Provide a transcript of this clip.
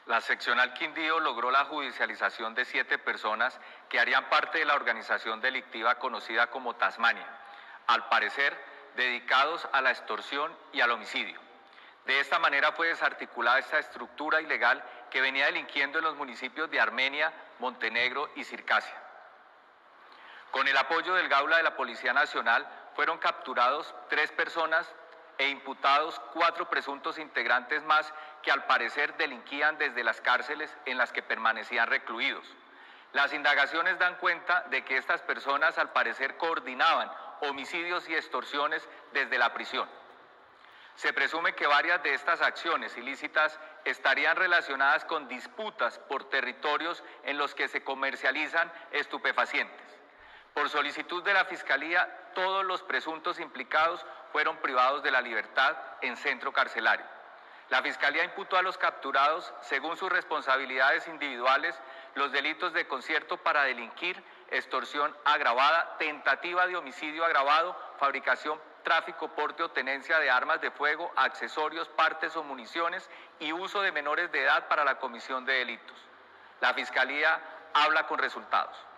La seccional Quindío logró la judicialización de 7 personas que harían parte de la organización delictiva conocida como Tasmania, al parecer dedicados a la extorsión y al homicidio. De esta manera fue desarticulada esta estructura ilegal que venía delinquiendo en los municipios de Armenia, Montenegro y Circasia. Con el apoyo del Gaula de la Policía Nacional fueron capturados 3 personas e imputados 4 presuntos integrantes más que al parecer delinquían desde las cárceles en las que permanecían recluidos. Las indagaciones dan cuenta de que estas personas al parecer coordinaban homicidios y extorsiones desde la prisión. Se presume que varias de estas acciones ilícitas estarían relacionadas con disputas por territorios en los que se comercializan estupefacientes. Por solicitud de la Fiscalía, todos los presuntos implicados fueron privados de la libertad en centro carcelario. La Fiscalía imputó a los capturados, según sus responsabilidades individuales, los delitos de concierto para delinquir, extorsión agravada, tentativa de homicidio agravado, fabricación, tráfico, porte o tenencia de armas de fuego, accesorios, partes o municiones y uso de menores de edad para la comisión de delitos. La Fiscalía habla con resultados.